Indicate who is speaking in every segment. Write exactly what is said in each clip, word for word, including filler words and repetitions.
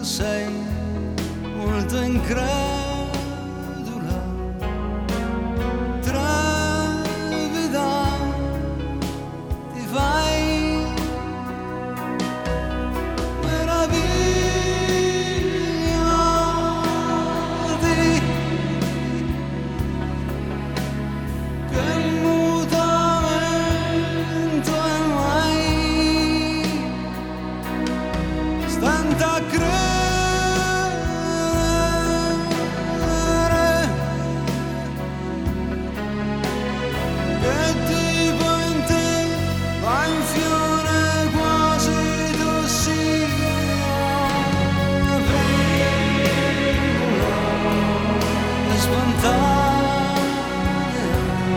Speaker 1: sei molto incredula, trepida, ti fai meravigliati che il mutamento è mai stante a credere che tipo in te va in fiore quasi tossina piccola e spontanea,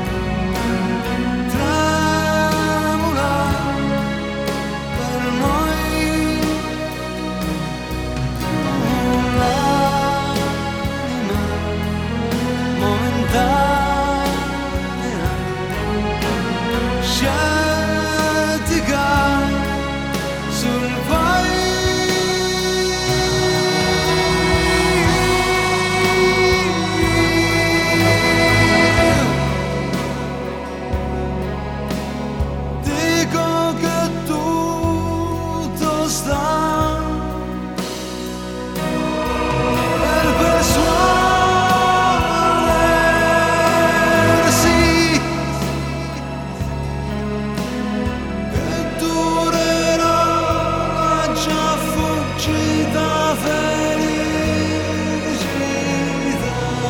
Speaker 1: tremula per noi l'anima momentanea, scettica sul vai. Dico che tutto sta per persuadersi che durerà la già fuggita felicità.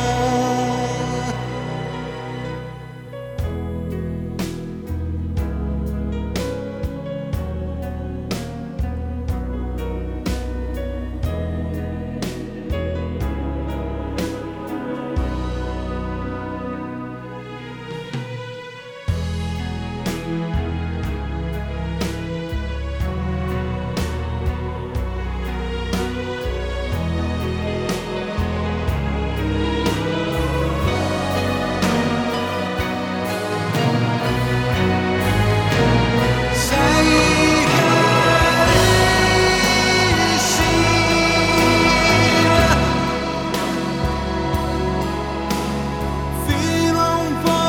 Speaker 1: Sei carissima fino a un po'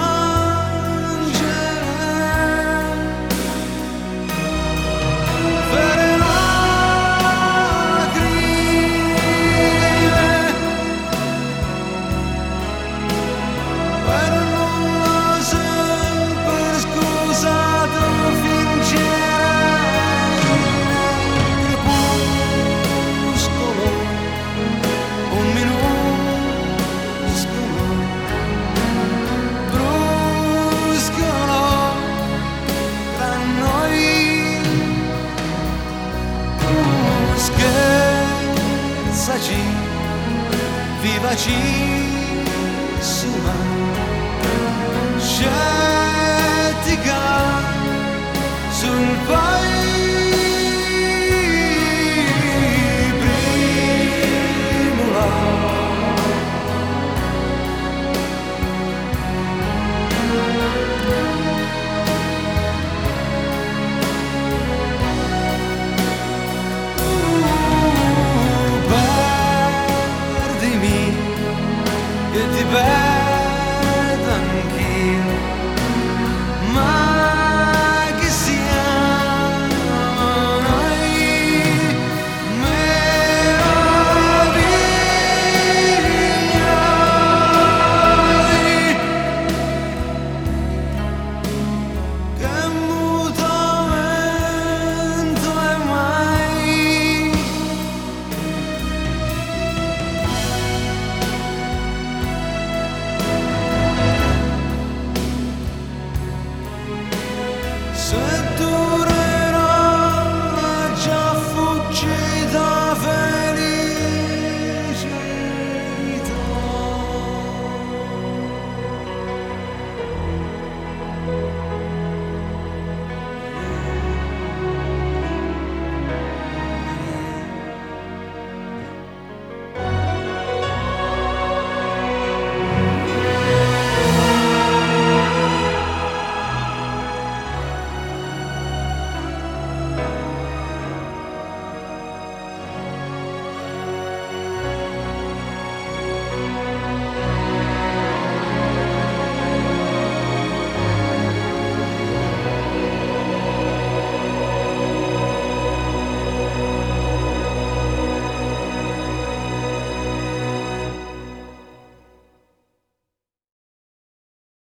Speaker 1: piangere, vere lacrime per nulla sempre scusato fingere nel crepuscolo un minuscolo bruscolo tra noi, scherzaci, vivacissima, scettica sul vai, primula perdimi che ti perdo